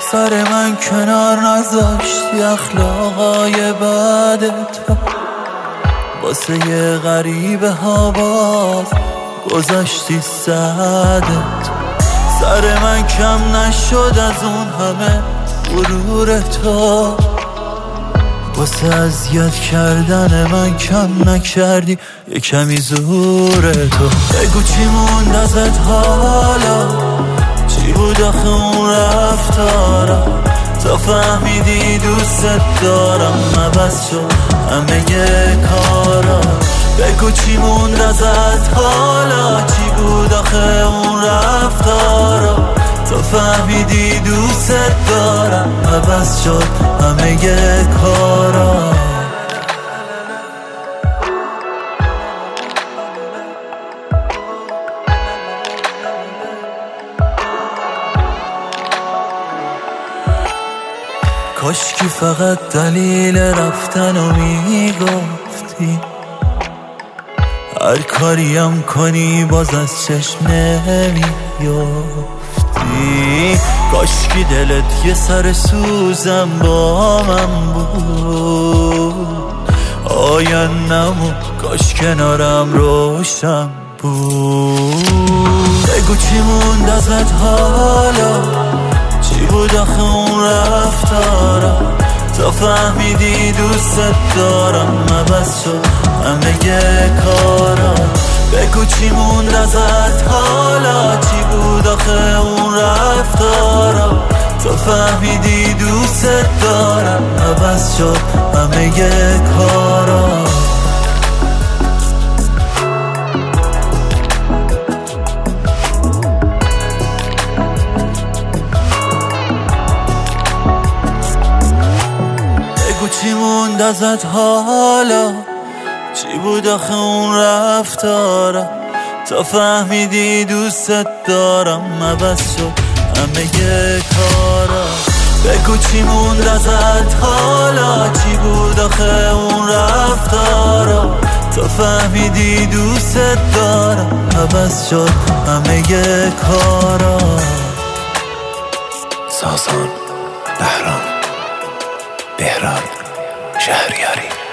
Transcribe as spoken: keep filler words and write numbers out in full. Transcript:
سر من کنار نذاشتی اخلاقای بعد تو، واسه یه غریبه ها باز گذاشتی صدت. سر من کم نشد از اون همه غرور تو، واسه اذیت کردن من کم نکردی یه کمی زور تو. بگو چی موند ازت حالا، چی بود آخه اون رفتارا، تا فهمیدی دوست دارم عوض شد همه کارا. بگو چی موند ازت حالا، چی بود آخه اون رفتارا، تا فهمیدی دوست دارم عوض شد همه کارا. کاشکی فقط دلیل رفتن رو میگفتی، هر کاریم کنی باز از چشم نمیفتی. کاشکی دلت یه سر سوزم با من بود، آینده‌مو کاش کنارم روشن بود. بگو چی موند ازت حالا، چی بود آخه اون رفتارا، تا فهمیدی دوست دارم عوض شد همه کارا. بگو چی موند ازت حالا، چی بود آخه اون رفتارا، تا فهمیدی دوست دارم عوض شد همه کارا. چی موند ازت حالا، چی بود آخه اون رفتارا، تا فهمیدی دوست دارم عوض شد همه کارا. بگو چی موند ازت حالا، چی بود آخه اون رفتارا، تا فهمیدی دوست دارم عوض شد همه کارا. سازان، بهرام، بهرام شهریاری.